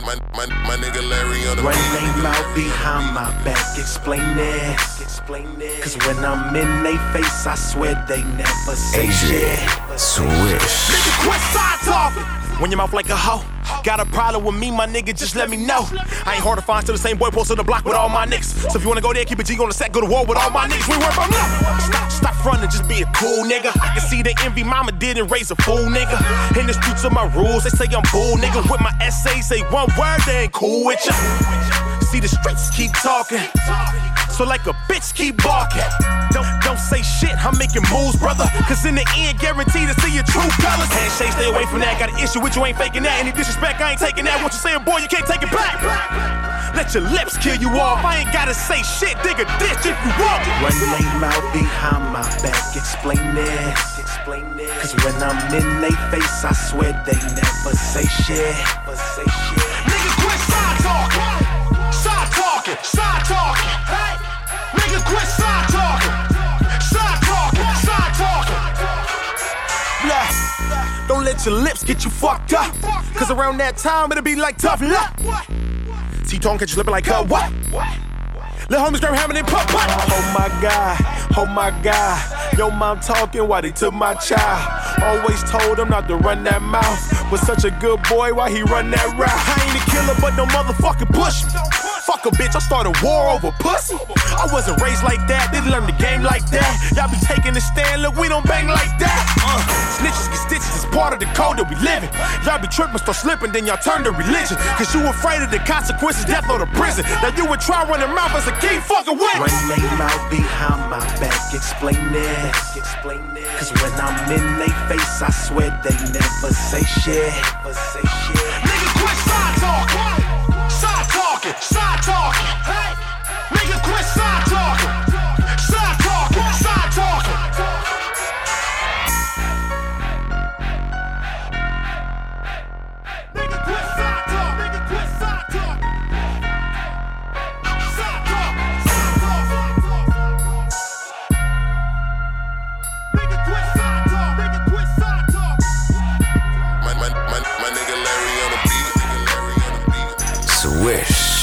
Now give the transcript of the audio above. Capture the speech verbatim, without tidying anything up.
my, my, my nigga Larry on the Run beat. they mouth behind my back, explain this. Cause when I'm in they face, I swear they never say shit. Swish. Nigga, quit side talking. When your mouth like a hoe, got a problem with me, my nigga, just let me know. I ain't hard to find, still the same boy posted on the block with all my niggas. So if you wanna go there, keep a G on the set, go to war with all my niggas. We work from love. Stop, stop frontin', just be a cool nigga. I can see the envy mama didn't raise a fool nigga. In the streets of my rules, they say I'm bull nigga. With my essays, say one word, they ain't cool with ya. See the streets keep talking, so like a bitch keep barking. Don't, don't say shit, I'm making moves, brother. Cause in the end, guaranteed to see your true colors. Handshake, stay away from that. Got an issue with you, ain't faking that. Any disrespect, I ain't taking that. Once you say it, boy, you can't take it back. Let your lips kill you off. I ain't gotta say shit, dig a ditch if you want. Run they mouth behind my back, explain this. Cause when I'm in they face, I swear they never say shit. Nigga, quit side talking. Side talking, side talking. Hey, nigga, quit side talking. Side talking, side talking. Blah. Don't let your lips get you fucked up. Cause around that time, it'll be like tough luck. T-Tone catch you slipping like cut what? Lil' homies grab hammer and pop what? Oh my God, oh my God. Yo mom talking while they took my child. Always told him not to run that mouth. Was such a good boy, why he run that route? I ain't a killer, but no motherfucking push me. Fuck a bitch, I started war over pussy. I wasn't raised like that, didn't learn the game like that. Y'all be taking a stand, look, we don't bang like that. Uh, snitches get stitches, it's part of the code that we live in. Y'all be tripping, start slipping, then y'all turn to religion. Cause you afraid of the consequences, death or the prison. Now you would try running mouth as a king, fucking with. Run they mouth behind my back, explain this. Cause when I'm in they face, I swear they never say shit. Nigga, quit side talking. Side talking, side talking. Hey, nigga, quit side talking. Side talking, side talking. Nigga, quit side talk. Nigga, quit side talk. Side talk, side talk. Nigga, quit side talk. Nigga, quit side talk. My, my, my, my nigga Larry on the beat. Nigga Larry on the beat. Swish.